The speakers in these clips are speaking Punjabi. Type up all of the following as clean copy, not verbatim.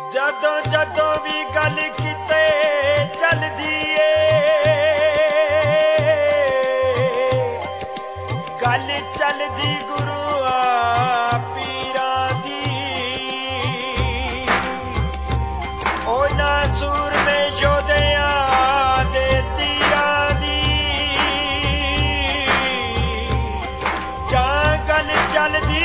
ਜਦੋਂ ਜਦੋਂ ਵੀ ਗੱਲ ਕਿਤੇ ਚੱਲਦੀ ਏ ਗੱਲ ਚੱਲਦੀ ਗੁਰੂਆਂ ਪੀਰਾਂ ਦੀ ਉਹਨਾਂ ਸੂਰਮੇ ਯੋਧਿਆਂ ਦੇ ਤੀਰਾਂ ਦੀ ਜਾਂ ਗੱਲ ਚੱਲਦੀ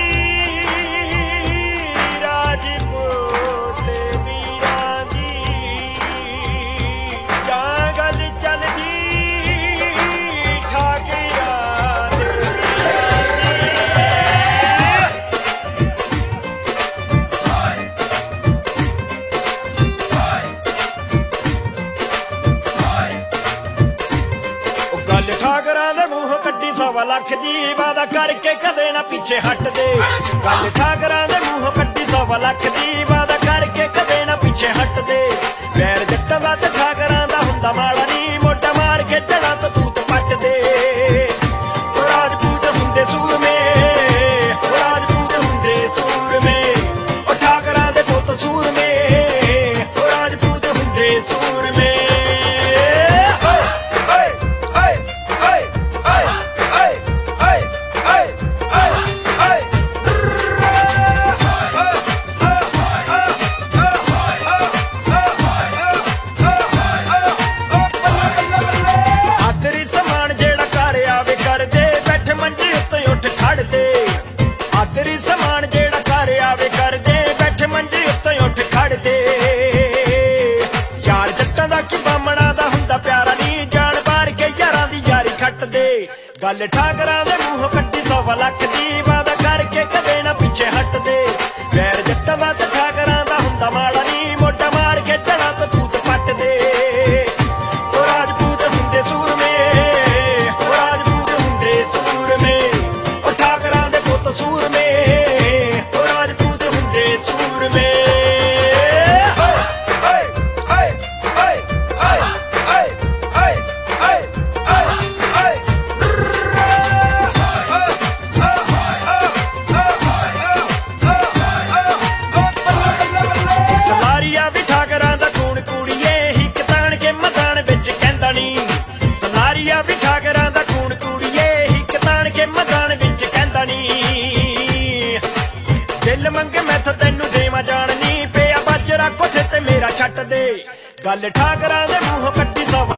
ਠਾਕਰਾਂ ਦੇ ਮੂੰਹ ਕੱਢੀ 100 ਲੱਖ ਦੀ ਵਾਦਾ ਕਰਕੇ ਕਦੇ ਨਾ ਪਿੱਛੇ ਹਟਦੇ ਗੱਲ ਠਾਕਰਾਂ ਦੇ ਮੂੰਹ ਕੱਢੀ 100 ਲੱਖ ਦੀ ਵਾਦਾ ਕਰਕੇ ਕਦੇ ਨਾ ਪਿੱਛੇ ਹਟਦੇ ਵੈਰ ਜੱਟਾਂ ਦਾ ਤੇ ਠਾਕਰਾਂ ਦਾ ਹੁੰਦਾ ਮਾੜਾ ਨੀ ਮੋਢਾ ਮਾਰ ਕੇ ਜੜਾਂ ਤੋਂ ਤੂਤ ਪੱਟਦੇ ਉਹ ਰਾਜਪੂਤ ਹੁੰਦੇ ਸੂਰਮੇ ਉਹ ਰਾਜਪੂਤ ਹੁੰਦੇ ਸੂਰਮੇ ਉਹ ਠਾਕਰਾਂ ਦੇ ਪੁੱਤ ਸੂਰਮੇ ਉਹ ਰਾਜਪੂਤ ਹੁੰਦੇ ਸੂਰਮੇ ਗੱਲ ਠਾਕਰਾਂ ਦੇ ਮੂੰਹ ਕੱਢੀ 100 ਲੱਖ ਦੀ ਵਾਦਾ ਕਰਕੇ ਕਦੇ ਨਾ ਪਿੱਛੇ ਹਟਦੇ ਵੈਰ ਜੱਟਾਂ ਦਾ ਤੇ ਠਾਕਰਾਂ ਦਾ ਹੁੰਦਾ ਮਾੜਾ ਨੀ ਮੋਢਾ ਮਾਰ ਕੇ ਜੜਾਂ ਤੋਂ ਤੂਤ ਪੱਟਦੇ ਉਹ ਰਾਜਪੂਤ ਹੁੰਦੇ ਸੂਰਮੇ ਉਹ ਰਾਜਪੂਤ ਹੁੰਦੇ ਸੂਰਮੇ ਉਹ ਠਾਕਰਾਂ ਦੇ ਪੁੱਤ ਸੂਰਮੇ ਉਹ ਰਾਜਪੂਤ ਹੁੰਦੇ ਸੂਰਮੇ ਦਿਲ ਮੰਗੇ ਮੈਥੋਂ ਤੈਨੂੰ ਦੇਵਾਂ ਜਾਣ ਨੀ ਪਿਆ ਬਾਜਰਾ ਕੋਠੇ ਤੇ ਮੇਰਾ ਛੱਟ ਦੇ ਗੱਲ ਠਾਕਰਾਂ ਦੇ ਮੂੰਹ ਕੱਢੀ 100